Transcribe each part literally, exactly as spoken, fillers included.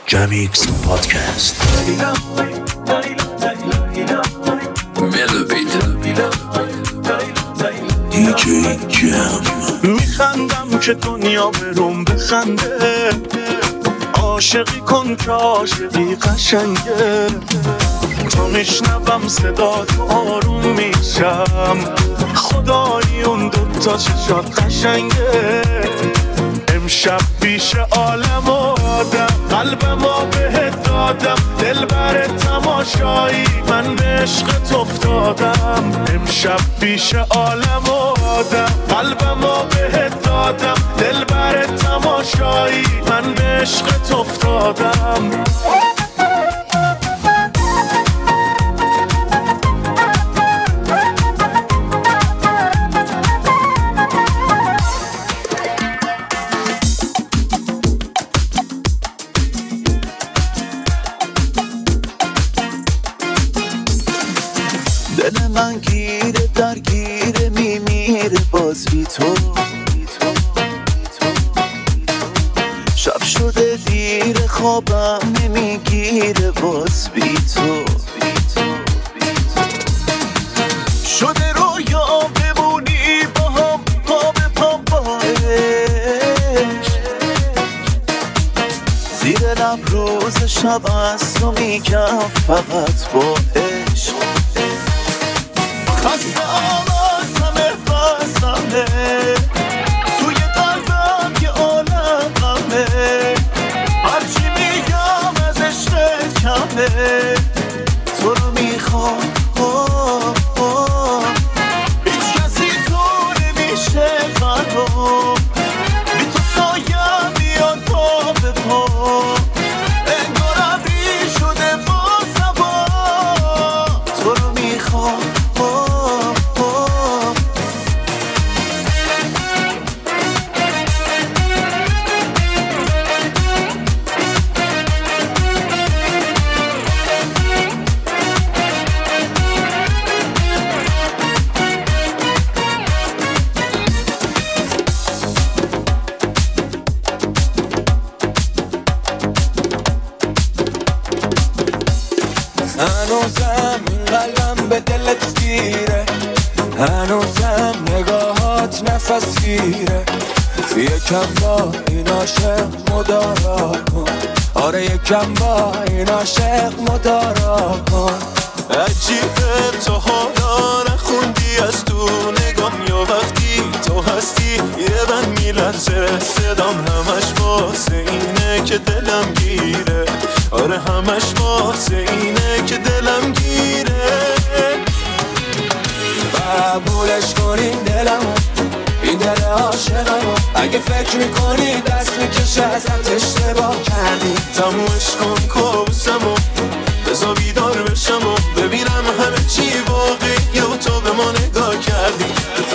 جمیکس پادکست. دی جی جم. میخندم که دنیا بروم بخنده، عاشقی کن که عاشقی قشنگه. تا میشنوم صدا تو آروم میشم، خدایی اون دوتا چشات قشنگه. امشب پیش عالم آدم، قلبمو بهت دادم، دل بر تماشایی من به عشقت افتادم. امشب پیش عالم آدم، قلبمو بهت دادم، دل بر تماشایی من به عشقت افتادم. دل من گیره درگیره میمیره باز بی تو. شب شده دیر خوابم نمیگیره باز بی تو. شده رویا بمونی با هم پا به پا با عشق. زیر لب روز شب از تو میگم فقط با عشق. خسته آوازمه فازمه توی قلبم یه عالم غمه. هرچی میگم از عشق کمه، تو رو میخوام هیچ کسی تو نمیشه قلبم. بی تو سایم میاد پا به پا، انگارم بی شده با زبا. تو رو میخوام هنوزم این قلبم به دلت گیره، هنوزم نگاهات نفس گیره. یکم با این عاشق مدارا کن، آره یکم با این عاشق مدارا کن. عجیبه تو حالا نخوندی از تو نگام، یا وقتی تو هستی یه بند میلرزه صدام. همش واسه اینه که دلم گیره، آره همش واسه اینه که دلم گیره. قبولش کنین دلمو، این دل عاشقمو. اگه فکر میکنی دست میکشه ازت اشتباه کردی. تمومش کن کابوسمو، بذار بیدار بشم و ببینم همه چی واقعی و تو به ما نگاه کردی.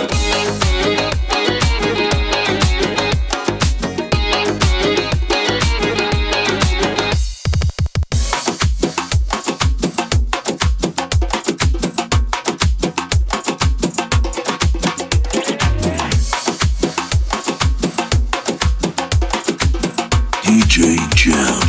دی جی جم.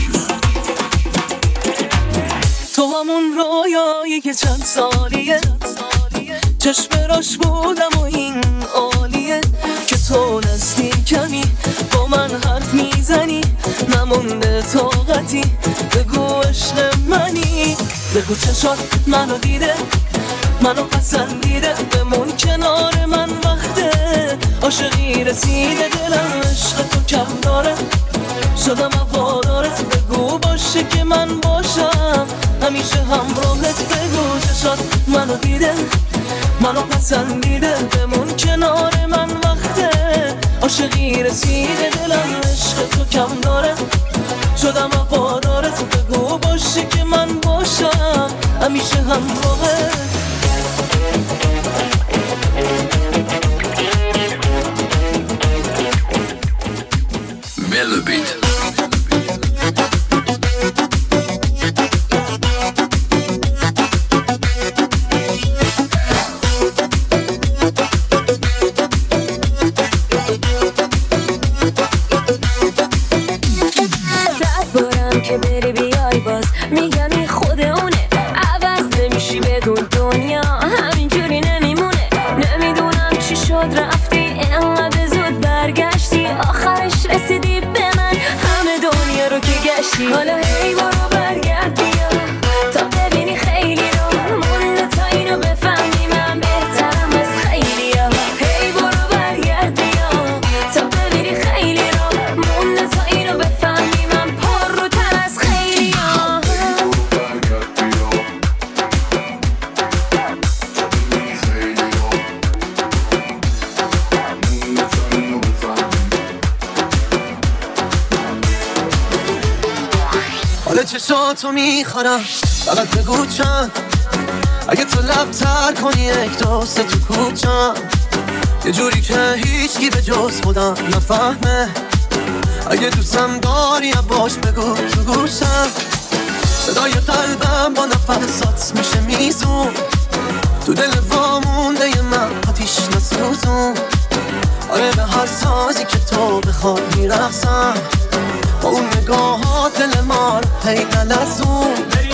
تو همون رویایی که چند سالیه چشم راش بودم و این عالیه که تو نزدیکمی با من حرف میزنی، نمونده طاقتی بگو عشق منی. بگو چشات منو دیده، منو پسندیده، بمون کنار من وقته. عاشقی رسیده دلم عشق تو کم داره، شدم وفادارت. بگو باشه که من باشم همیشه همراهت. بگو چشات منو دیده، منو پسندیده، بمون کنار من وقته. عاشقی رسیده دلم عشق تو کم داره، شدم وفادارت. بگو باشه که من باشم همیشه همراهت. ملوبیت. که بری بیای باز میگم این خود اونه. عوض نمیشی بگو دنیا همینجوری نمیمونه. نمیدونم چی شد رفتی اینقدر زود برگشتی، آخرش رسیدی به من همه دنیا رو که گشتی. حالا هی برو برگرد بیا تا ببینی خیلی رو مونده تا اینو بفهمی من بهترم از خیلی ها. هی برو برگرد بیا تا ببینی خیلی رو مونده تا اینو بفهمی من پر رو تر از خیلی ها. حالا چشاتو میخورم فقط بگو چند، اگه تو لب تر کنی یک دوست تو کوچم، یه جوری که هیچکی به جز خودم نفهمه. اگه دوستم داری باش بگو تو گوشم، صدای قلبم با نفسات میشه میزون، تو دل وامونده ی من آتیش نسوزون. آره به هر سازی که تو بخواد میرقصم، با اون نگاهات دل ما رو هی نلرزون.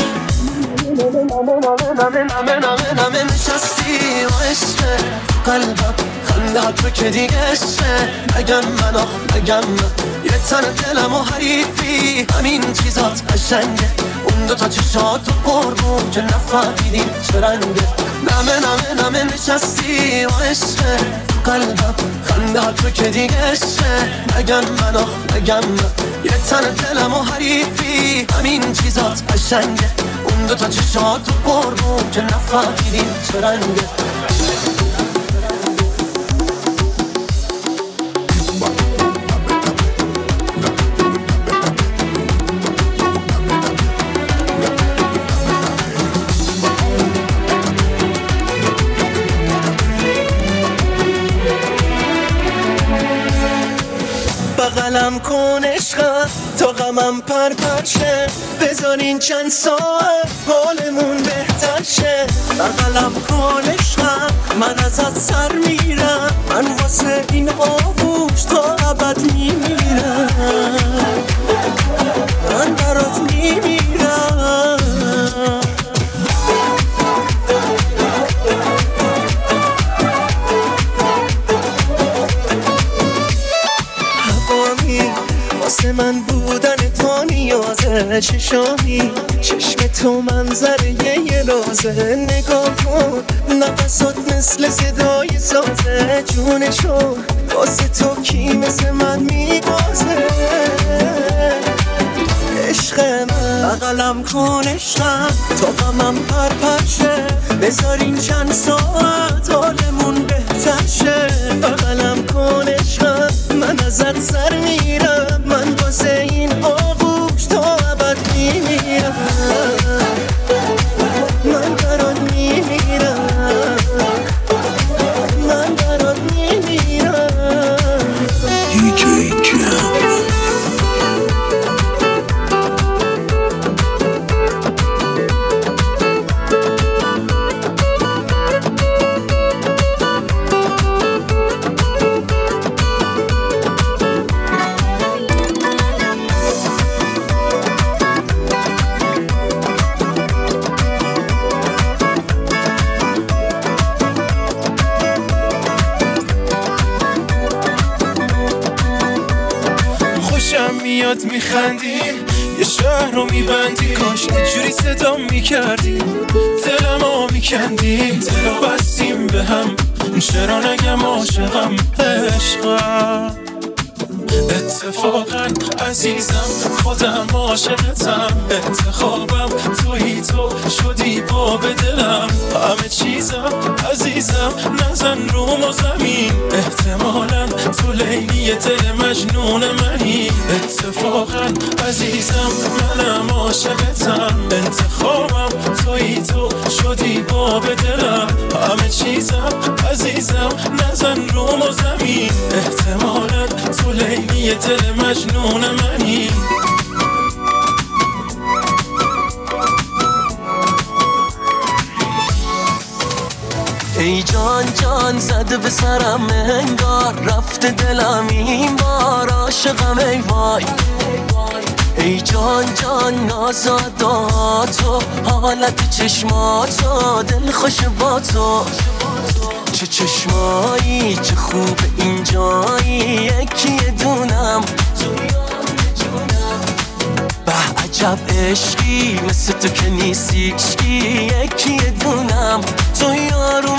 نمه نمه نمه نمه نشستی و عشقه قلبم خنده تو که دیگه عشقه. مگم من آخ مگم من یه تن دلم و حریفی، همین چیزات قشنگه. اون دوتا چشات و قربون که نفهمیدیم چه رنگه. نمه نمه نمه نشستی و عشقه قلبم خنده تو که دیگه عشقه. مگم من آخ مگم من یه تن دلم و حریفی، همین چیزات قشنگه. اون دوتا چشات و قربون که نفهمیدیم چه رنگه. بغلم کن عشقم تا غمم پر پرشه، بذارین چند ساعت حالمون بهتر شه. بغلم کن عشقم من ازت سر میرم، من واسه این آغوش تا ابد میمیرم، من برات میمیرم. واسه من بودن تو نیازه، چشامی چشم تو منظره یه لازه. نگاه کن نفسات مثل صدای سازه، جونشو واسه تو کی مثل من میبازه. عشق من بغلم کن عشقم تا غمم پر پر شه، بذارین چند ساعت حالمون بهتر شه. بغلم کن عشقم من ازت سر میرم، من واسه این آغوش تا ابد میمیرم، من برات میمیرم، من برات میمیرم. دی جی جم. میاد میخندیم یه شهر رو میبندی، کاش اینجوری صدا میکردی دلمو میکندی. دلو بستیم به هم چرا نگم عاشقم عشقم. اتفاقا عزیزم خودم عاشقتم، انتخابم تویی تو شدی باب دلم. همه چیزم عزیزم نزن روم و زمین، احتمالا تو لیلی دل مجنون منی. اتفاقا عزیزم منم عاشقتم، انتخابم تویی تو شدی باب دلم. همه چیزم عزیزم نزن روم و زمین، احتمالا تو لیلی دل مجنون منی. ای جان جان زده به سرم انگار، رفته دلم این بار عاشقم ای وای. ای جان جان نازاداتو، حالت چشماتو دل خوش با تو. چه چشمایی چه خوب اینجایی، یکی دونم به عجب عشقی مثل تو که نیستیشکی، یکی دونم تو یاروم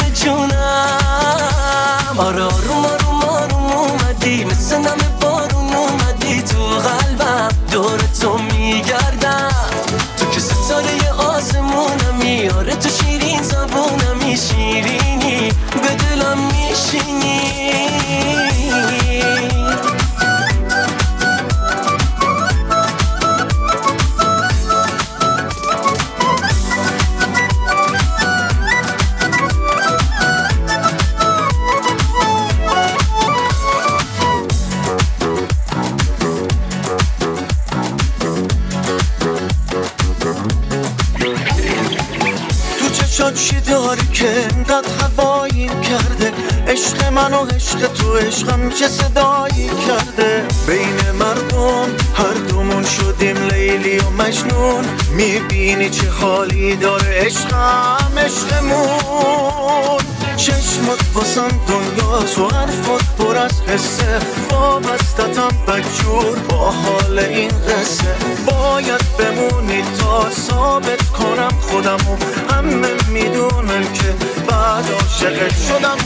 جونم. آره آروم آروم آروم اومدی، مثل نم بارون اومدی تو قلبم، دور تو میگردم. تو که ستاره آسمونمی، آره تو شیرین زبونمی، شیرینی به دلم میشینی. چی داری که انقدر هواییم کرده، عشق من و عشق تو عشقم چه صدایی کرده. بین مردم هر دومون شدیم لیلی و مجنون، میبینی چه حالی داره عشقم عشقمون. چشمت واسم دنیاست و حرفت پر از حسه، وابستتم بدجور با حال این قصه. باید بمونی تا ثابت کنم خودمو، همه میدونن که بعد عاشقت شدم.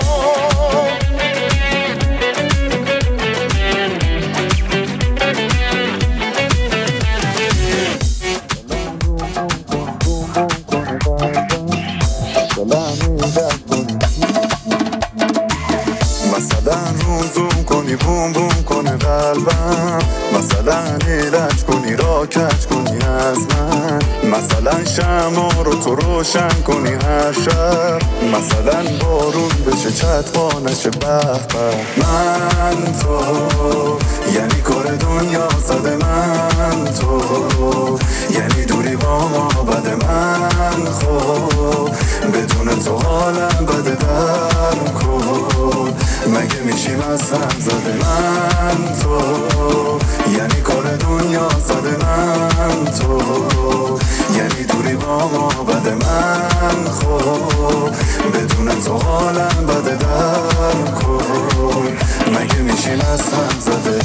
مثلا روم زوم کنی بوم بوم کنه قلبم، مثلا ایلج کنی را کج کنی از من، مثلا شمع رو تو روشن کنی هر شب، مثلا بارون بشه چتقا نشه به به. من تو یعنی کار دنیا زده، من تو یعنی دوری با ما بده. من خب بدون تو حالم بده، در کن مگه میشیم از هم زده. من تو یعنی کار دنیا زده، من تو یعنی دوری با ما بده. من خب بدون تو حالم بده، در کن مگه میشیم از هم زده.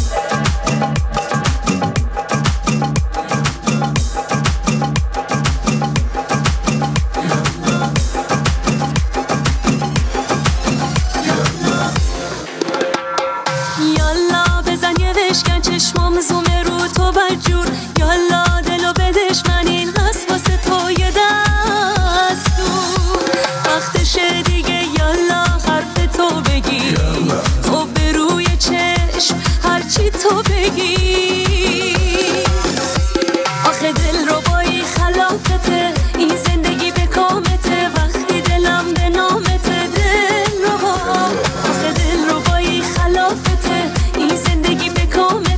چشمام زومه رو تو بدجور، یالا دلو بدش من این هست واسه تو یه دستور. وقتشه دیگه یالا حرف تو بگی، خب به روی چشم هرچی تو بگی. آخه دل رو بایی خلافته، این زندگی به کامته، وقتی دلم به نامته. دل رو با آخه دل رو بایی خلافته، این زندگی به کامته،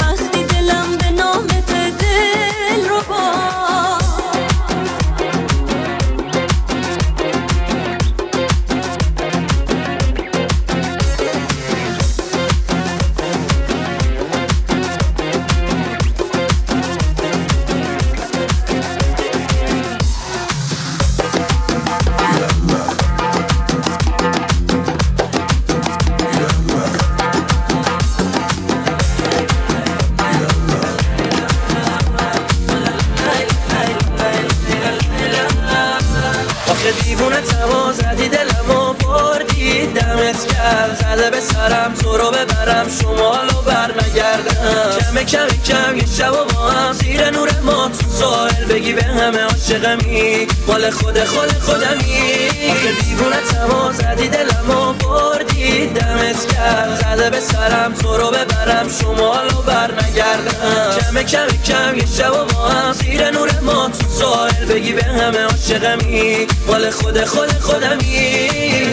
دیوونه تما زدی دلمو بردی، دمت گرم زده به سرم تو رو ببرم شمالو بر نگردم. کم کم کم یه شب و با هم زیر نور ما تو ساحل بگی به همه عاشقمی، مال خود خود خودمی. آخه دیوونه تما زدی دلمو بردی، دمت گرم زده به سرم تو رو ببرم شمالو بر نگردم. کم کم کم یه شب و با هم زیر نور ما تو ساحل بگی به همه عاشقمی، مال خود خود خودمی.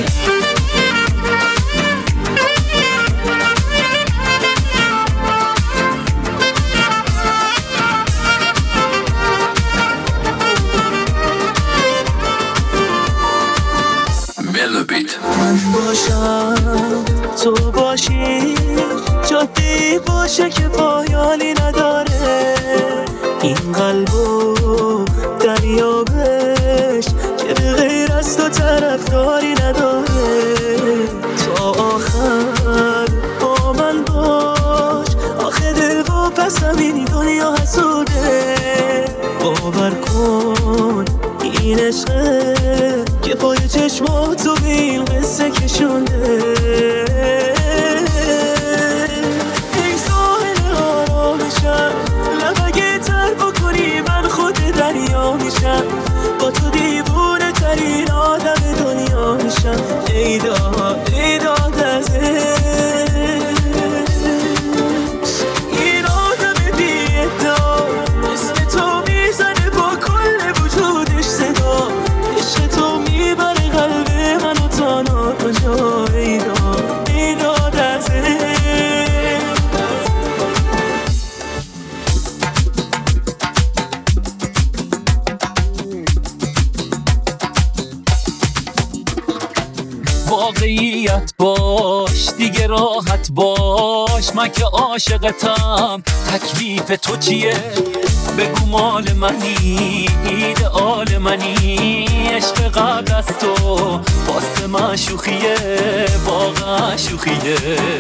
من باشم تو باشی، جاده‌ای باشه که پایانی نداره. این قلبو دریابش که به غیر از تو طرفداری نداره. تا آخر با من باش، آخه دل و پس همین دنیا حسوده. باور کن این عشقه که پای چشماتو به این قصه کشونده. این ساحل آرامشم، لب اگه تر بکنی من خود دریا میشم. با تو دیوونه ترین آدم دنیا میشم. ای داد ای داد از این آدم بی ادعا، اسم تو میزنه با کل وجودش صدا. عشق تو میبره قلب منو تا ناکجا. ای داد ای داد از واقعیت باش، دیگه راحت باش. من که عاشقتم، تکلیف تو چیه؟ بگو مال منی، ایدئال منی. عشق قبل از تو واسه من شوخیه، واقعا شوخیه.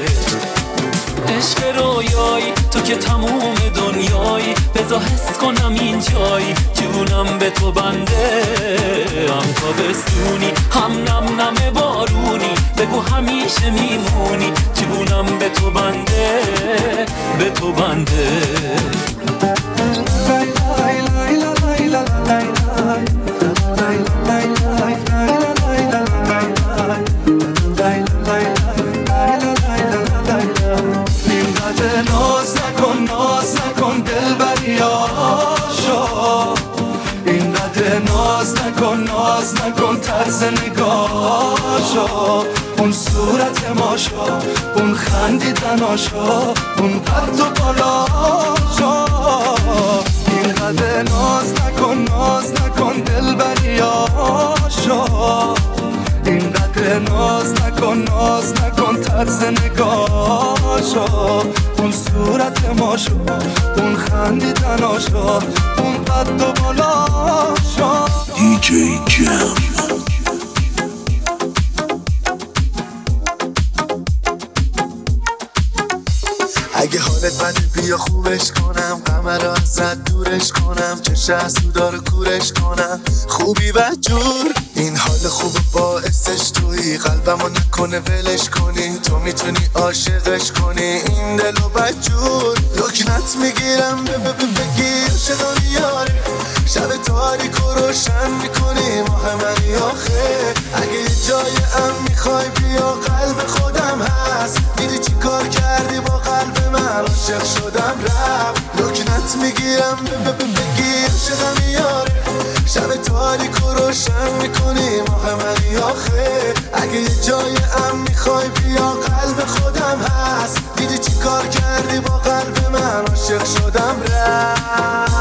عشق رویایی تو که تموم دنیایی، بذار حس کنم این جایی. جونم به تو بنده، هم تابستونی هم نم نم بارونی. بگو همیشه میمونی، جونم به تو بنده، به تو بنده. ناز نکن ناز نکن دلبریاشو، اینقدر ناز نکن ناز نکن طرز نگاهشو. اون صورت ماشو، اون خندیدناشو، اون قد و بالاشو. اینقدر ناز نکن ناز نکن دلبریاشو، اینقدر ناز نکن ناز نکن طرز نگاهشو. اون صورت ماشو، اون خندیدناشو، اون قد و بالاشو. دی جی جم. اگه حالت بده بیا خوبش کنم، قمر رو ازت دورش کنم، چش حسودا رو کورش کنم. خوبی بدجور این حال خوب باعثش توی قلبمو نکنه ولش کنی. تو میتونی عاشقش کنی این دلو بدجور. لکنت میگیرم بگیر عاشقم یاره، شب تاریک و روشن میکنی ماه منی آخه. اگه یه جای ام میخوای بیا قلب خودم هست. دیدی چی کار کردی با قلب من، عاشق شدم رفت. لکنت میگیرم بگیر عاشقم یاره، شب تاریک و روشن میکنی ماه منی آخه. اگه یه جای ام میخوای بیا قلب خودم هست. دیدی چی کار کردی با قلب من، عاشق شدم رفت.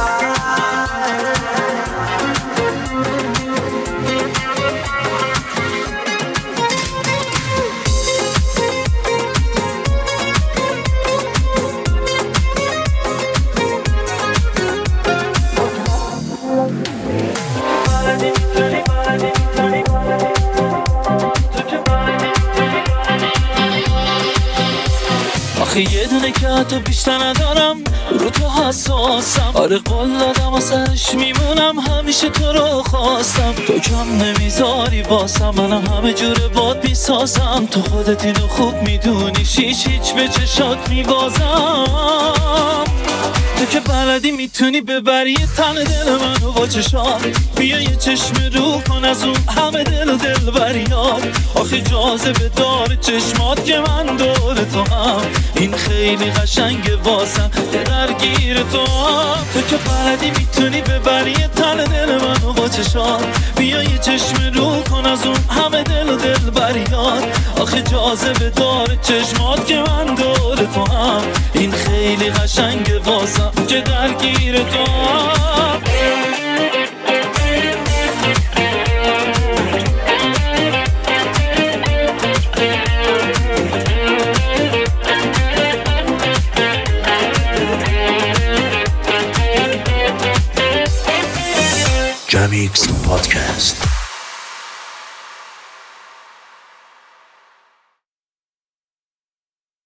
آخه یه دونه که حتی بیشتر ندارم، رو تو حساسم. آره قول دادم و سرش میمونم، همیشه تو رو خواستم. تو کم نمیذاری واسم، منم همه جور باد میسازم. تو خودت اینو خوب میدونی، هیچ هیچ به چشات میبازم. تو که بلدی میتونی ببری تن دل منو با چشات. بیا یه چشم رو کن از اون همه دل و دل بریات. آخه جاذبه داره چشمات که من دور تو هم. این خیلی قشنگه واسم که درگیر تو هم. تو که بلدی میتونی ببری تن دل منو با چشات. بیا یه چشم رو کن از اون همه دل و دل بریات. آخه جاذبه داره چشمات که من دور تو هم. این خیلی قشنگه واسم که درگیر تو هم. Jamix Podcast.